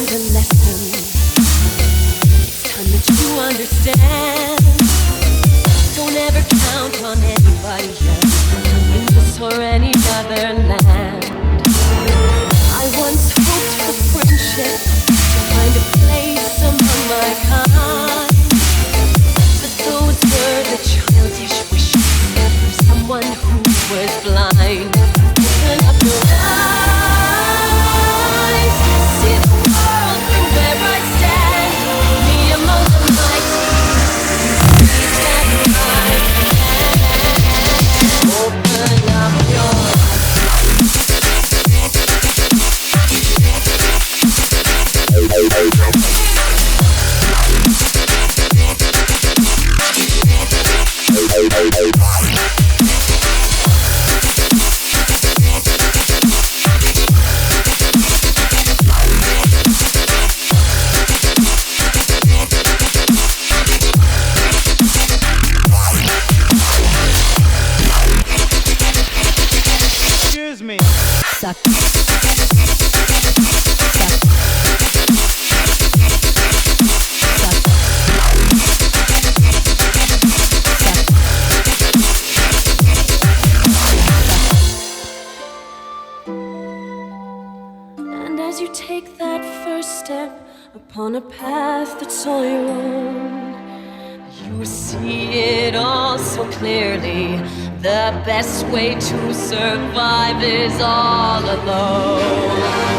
the lesson. It's time that you understand. Don't ever count on anybody else in this or any other land. I once hoped for friendship, to find a place among my kind, but those were the childish wishes of someone who was blind. Open up your eyes, see the world from where I stand, me among the mighty, please stand my hand. Open up your Excuse me. suck. And as you take that first step upon a path that's all your own, you see it all so clearly. The best way to survive is all alone.